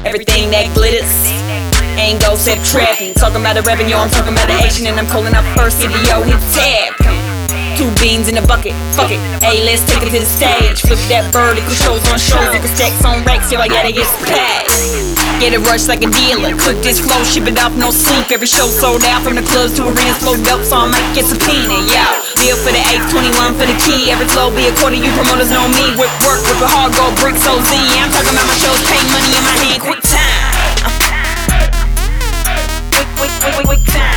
everything that glitters ain't go except trapping. Talking about the revenue, I'm talking about the action, and I'm calling up first video hit tab. 2 beans in a bucket, fuck it. Hey, let's take it to the stage. Flip that vertical, shows on shows, like stacks on racks. Yo, I gotta get packed. Get it rushed like a dealer. Cook this flow, ship it off, no sleep. Every show sold out, from the clubs to arenas, flow dope, so I might get subpoena. Yo, deal for the 8, 21 for the key. Every flow be a quarter, you promoters know me. Whip work, whip a hard, gold bricks, OZ. I'm talking about my shows, pay money in my hand, quick time. Quick time.